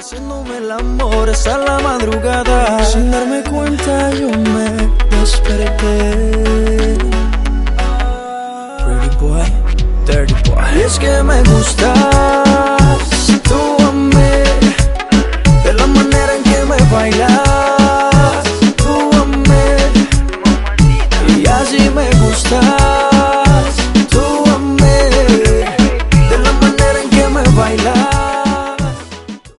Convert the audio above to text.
haciéndome el amor hasta la madrugada. Sin darme cuenta yo me desperté. Pretty boy, dirty boy. Y es que me gustas tú a mí, de la manera en que me bailas tú a mí, y así me gustas.